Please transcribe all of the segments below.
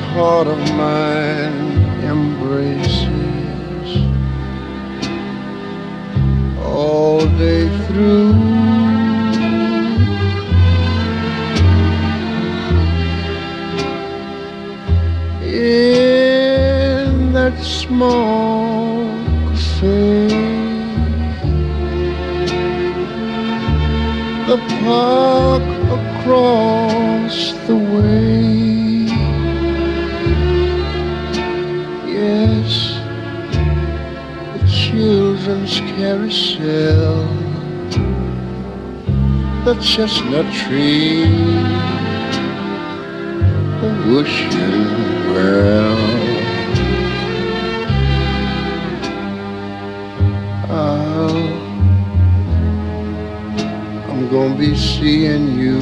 heart of mine embraces all day through. In that small cafe, the park across the way, yes, the children's carousel, the chestnut tree, the wishing well. I'm gonna be seeing you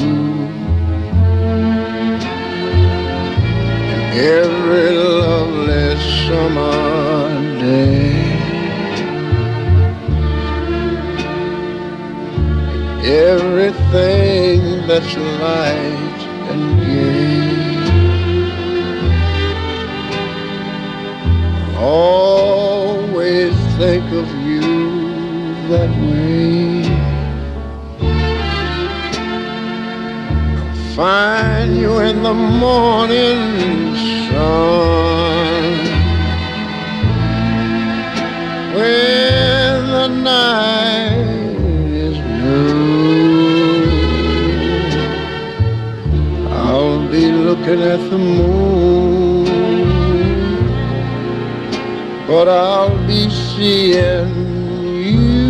in every lovely summer day, everything that's light and gay. Always think of you that way. Find you in the morning sun, when the night is new. I'll be looking at the moon, but I'll be seeing you.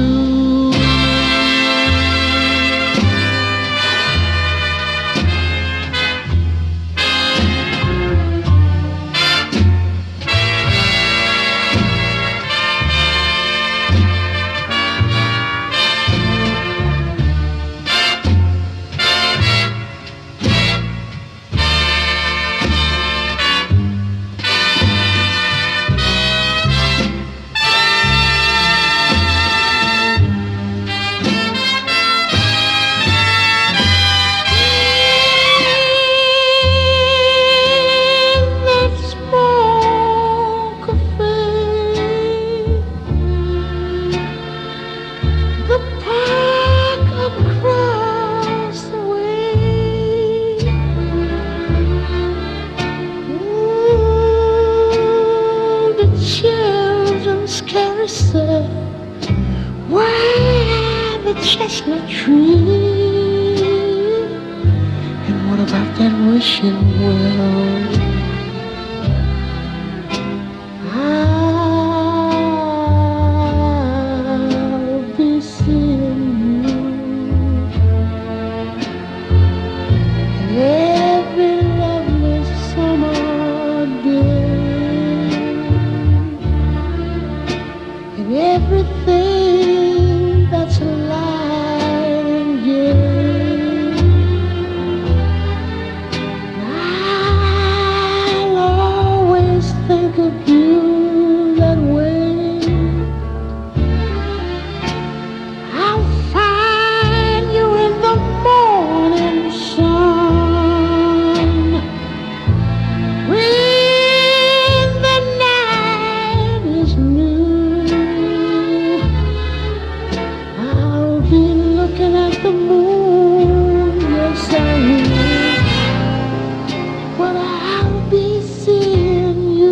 Children's carousel, where the chestnut tree, and what about that wishing well? I'll be seeing you in every lovely summer day. Everything that's alive and gay, I'll always think of you that way. I'll find you in the morning sun, when the night is new. Looking at the moon, yes I will, but I'll be seeing you.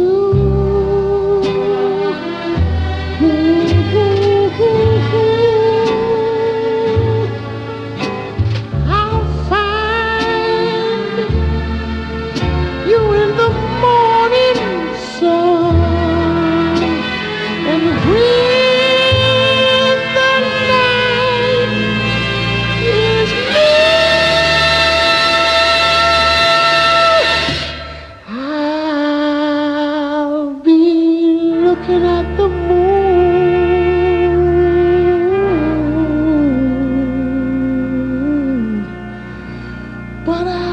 I'll find you in the morning sun, and looking at the moon, but